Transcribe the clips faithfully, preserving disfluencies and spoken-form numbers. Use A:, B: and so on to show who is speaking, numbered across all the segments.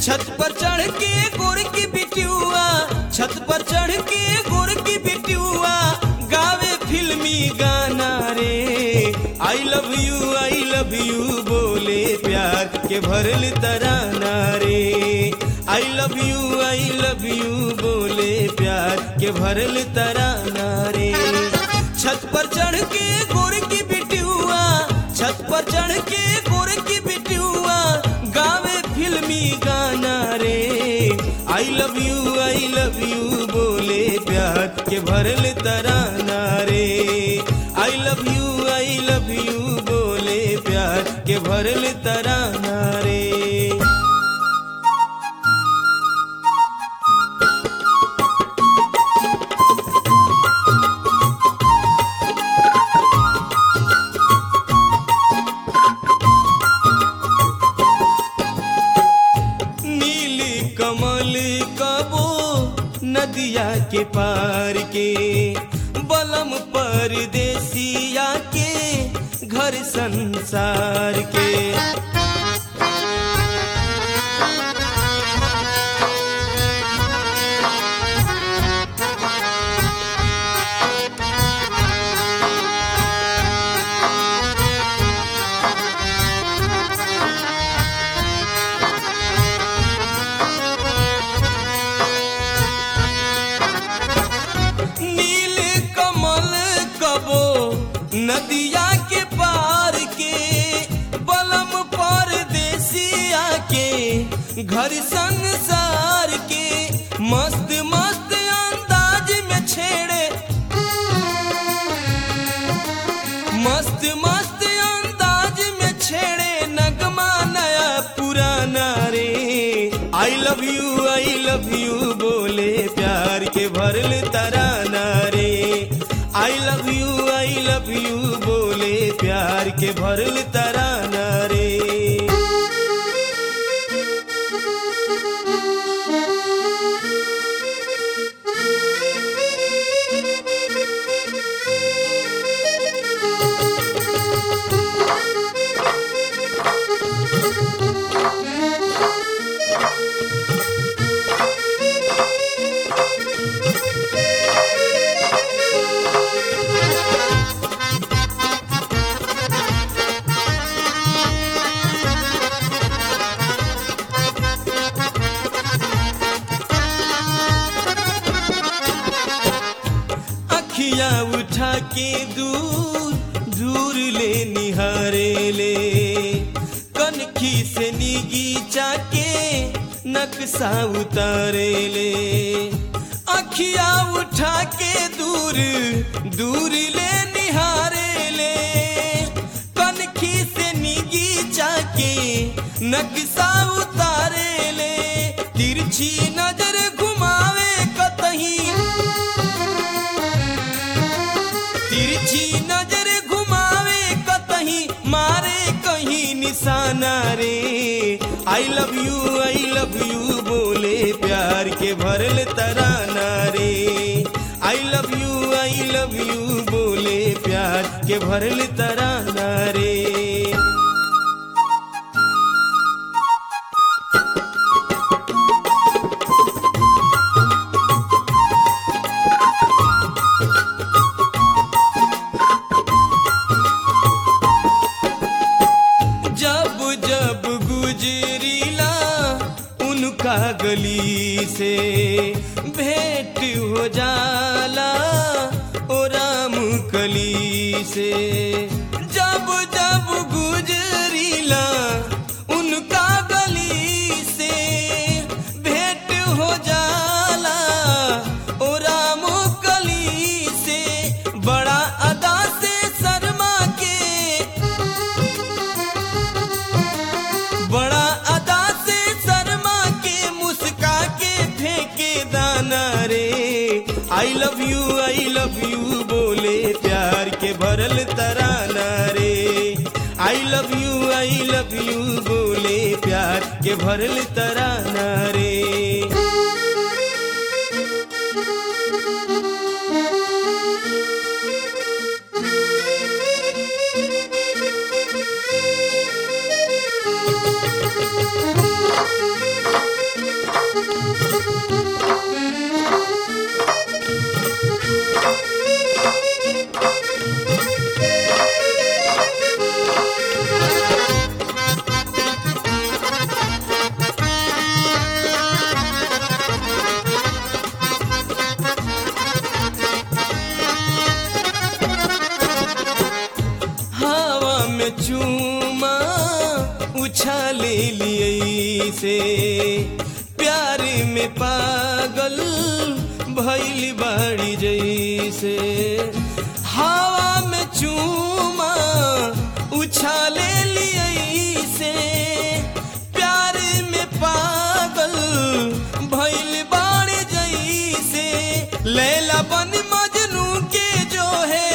A: छत पर चढ़ के गोर की बिटियुआ, छत पर चढ़ के गोर की बिटियुआ गावे फिल्मी गाना रे। I love you I love you बोले प्यार के भरल तराना रे। I love you I love you बोले प्यार के भरल तराना रे। छत पर चढ़ के गोर की बिटियुआ, छत पर चढ़ के गोर की बिटियुआ गावे फिल्मी गाना रे। I love you I love you बोले प्यार के भरल तराना रे। I love you I love you बोले प्यार के भरल तराना रे। कमल कबो नदिया के पार के बलम परदेसिया के घर संसार के। नदिया के पार के बलम परदेसिया के घर संसार के। मस्त मस्त अंदाज में छेड़े, मस्त मस्त अंदाज में छेड़े नगमा नया पुराना रे। I love you I love you बोले प्यार के भरल तराना रे। I love you I love you बोले प्यार के भरल तराना रे। अखियाँ उठा के दूर दूर ले निहारे ले, कनखी से नीगीचा के नक्शा उतारे ले। अखियाँ उठा के दूर दूर ले निहारे ले, कनखी से नीगीचा के नक्शा उतारे ले। तिरछी नजर घुमावे कतही, तिरछी नजर घुमावे कतही मारे कहीं निशाना रे। I love you I love you बोले प्यार के भरल तराना रे। I love you I love you बोले प्यार के भरल तराना रे। गली से भेंट हो जाला ओ राम कली से। जब जब गुजरीला उनका गली से भेंट हो जाला ओ राम कली से। बड़ा अदा से शर्मा के, बड़ा अदा से शर्मा के मुस्का के फेंके दाना रे। I love you I love you बोले प्यार के भरल तराना रे। I love you I love you बोले प्यार के भरल तराना रे। लिए से प्यार में पागल भइल बाड़ी जैसे हवा में चूमा उछाले लिए से प्यार में पागल भइल बाड़ी जैसे लैला बन मजनू के जो है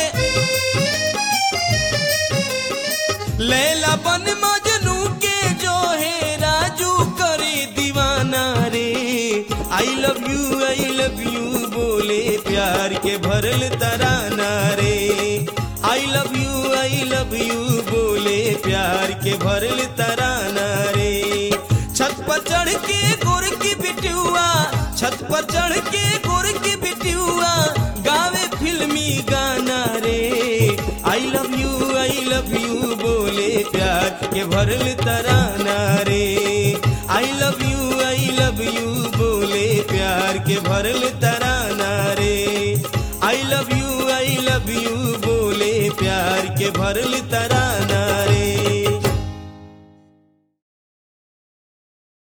A: लैला बन मजनू के जो है राजू करे दीवाना रे I love you I love you बोले प्यार के भरल तराना रे I love you I love you बोले प्यार के भरल तराना रे छत पर चढ़ के गोर की बिटुआ छत पर चढ़ के गोर की बिटुआ गावे फिल्मी गाना रे I love you I love you बोले प्यार के भरल तराना रे I love you I love you बोले प्यार के भरल तराना रे I love you I love you बोले प्यार के भरल तराना